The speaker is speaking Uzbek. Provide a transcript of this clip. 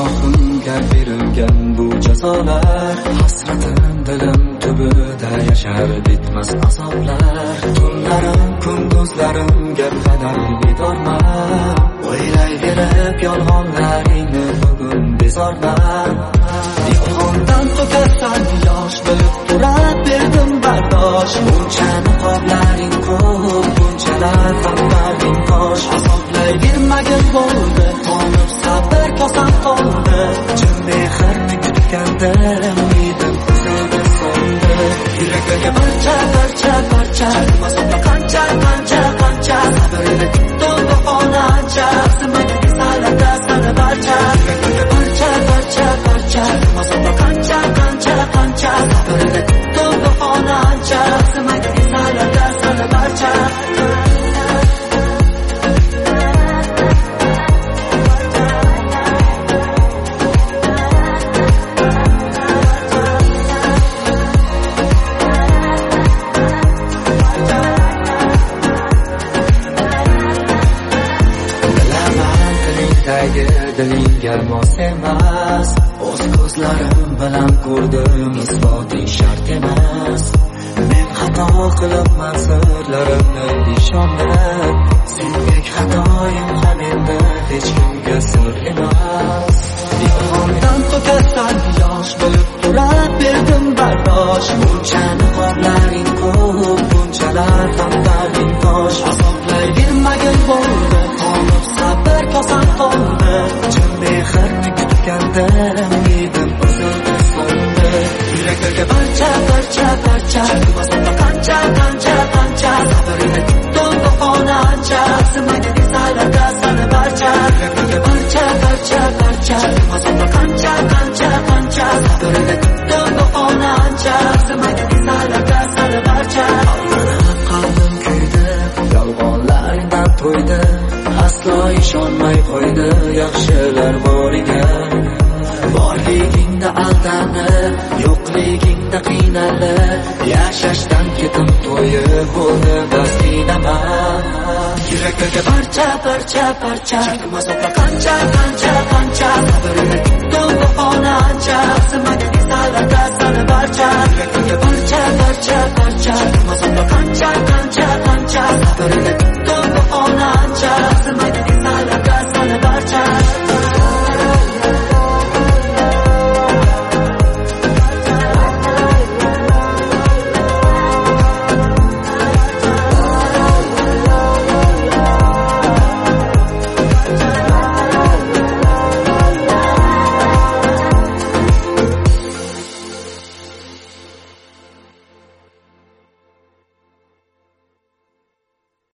gunohimga berilgan bu jazolar, hasratim dilim tubida yashar bitmas azoblar. Tunlarim kunduzlarimga qadar bedorman, o'ylayverib yolg'onlaringni bugun bezorman. Yolg'ondan to'kassan yosh bo'lib turab berdim bardosh. Buncha niqoblaring ko'p, bunchalar xatlaring tosh. Azoblayvermagin bo'ldi, qonib sabr kosam qoldi. Chin mehrni kutgandim, umidim ko'zimga so'ndi. Yuraklarga parcha parcha parcha, masofa qancha qancha qancha. Sabrini kutdim bahonancha, arzimagan esalarda sani barcha. Yuraklarga parcha parcha parcha, masofa qancha qancha qancha. Sabrini kutdim bahonancha, arzimagan esalarda sani barcha. Dilingga mos emas, o'z ko'zlarim bilan ko'rdim, isboting shart emas. Men xato qilibman, sirlarimni ishondim. Sendek xatoyim ham endi hech kimga sir emas. Yolg'ondan to'kassan yosh bo'lib turab berdim bardosh. Buncha niqoblaring ko'p, bunchalar xatlaring tosh. Azoblayvermagin bo'ldi, qonib sabr kosam qoldi. Chin mehrni kutgandim, umidim o'zida so'ndi. Yuraklarga parcha parcha parcha, masofa qancha qancha qancha. Sabrini kutdim bahonancha, arzimagan esalarda sani barcha. Yuraklarga parcha parcha parcha, masofa qancha qancha qancha. Sabrini kutdim bahonancha, arzimagan esalarda sani barcha. Qalbim kuydi, yolg'onlaringdan to'ydi. Aslo ishonmay qo'ydi yaxshilar boriga. Borligingda aldanib, yo'qligingda qiynalib, yashashdan ketim to'yib bo'ldi bas qiynaman. Yuraklarga parcha parcha parcha, masofa qancha qancha qancha. Sabrini kutdim bahonancha, arzimagan esalarda sani barcha. Yuraklarga parcha parcha parcha, masofa qancha qancha qancha. Sabrini